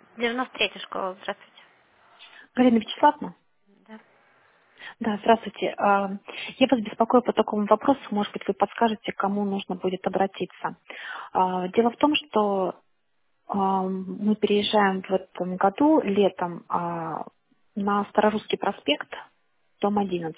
93-я школа, здравствуйте. Галина Вячеславовна? Да. Да, здравствуйте. Я вас беспокою по такому вопросу. Может быть, вы подскажете, к кому нужно будет обратиться. Дело в том, что мы переезжаем в этом году летом на Старорусский проспект, дом 11.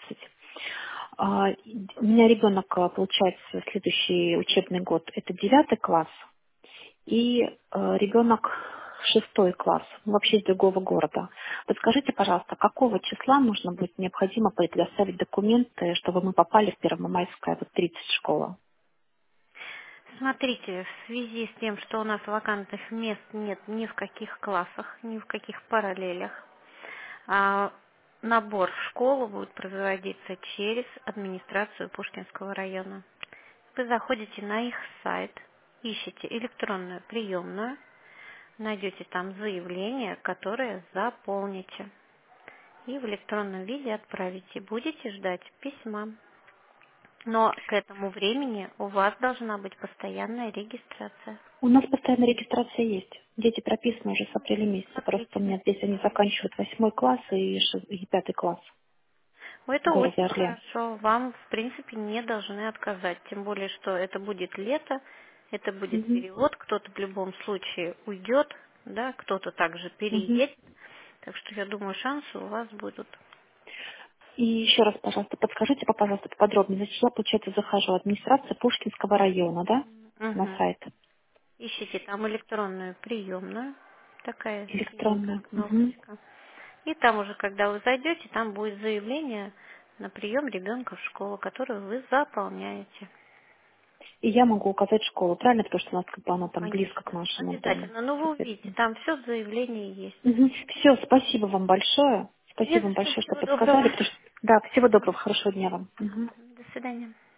У меня ребенок, получается, следующий учебный год, это 9 класс. И ребенок 6 класс, вообще из другого города. Подскажите, пожалуйста, какого числа нужно будет необходимо предоставить документы, чтобы мы попали в Первомайская, вот 30 школа? Смотрите, в связи с тем, что у нас вакантных мест нет ни в каких классах, ни в каких параллелях, а набор в школу будет производиться через администрацию Пушкинского района. Вы заходите на их сайт, ищете электронную приемную, найдете там заявление, которое заполните. И в электронном виде отправите. Будете ждать письма. Но к этому времени у вас должна быть постоянная регистрация. У нас постоянная регистрация есть. Дети прописаны уже с апреля месяца. Просто у Смотрите. меня здесь они заканчивают 8 класс и 5 класс в Это городе очень Орле. хорошо. Вам, в принципе, не должны отказать. Тем более, что это будет лето, это будет Мгм. перевод. Кто-то в любом случае уйдет, да, кто-то также Мгм. переедет. Так что я думаю, шансы у вас будут. И еще раз, пожалуйста, подскажите, пожалуйста, поподробнее. Значит, я, получается, захожу. Администрация Пушкинского района, да? На Мгм. сайт. Ищите там электронную приемную, такая синенькая Электронная. Мгм. кнопочка. И там уже, когда вы зайдете, там будет заявление на прием ребенка в школу, которое вы заполняете. И я могу указать школу, правильно? Потому что у нас как бы она там близко к Конечно, нашему дому. обязательно. Но вы увидите, Соответственно. там все в заявлении есть. Все, спасибо вам большое. Не Спасибо за вам что, большое, что всего доброго. подсказали. Да, всего доброго, хорошего дня вам. Мгм. До свидания.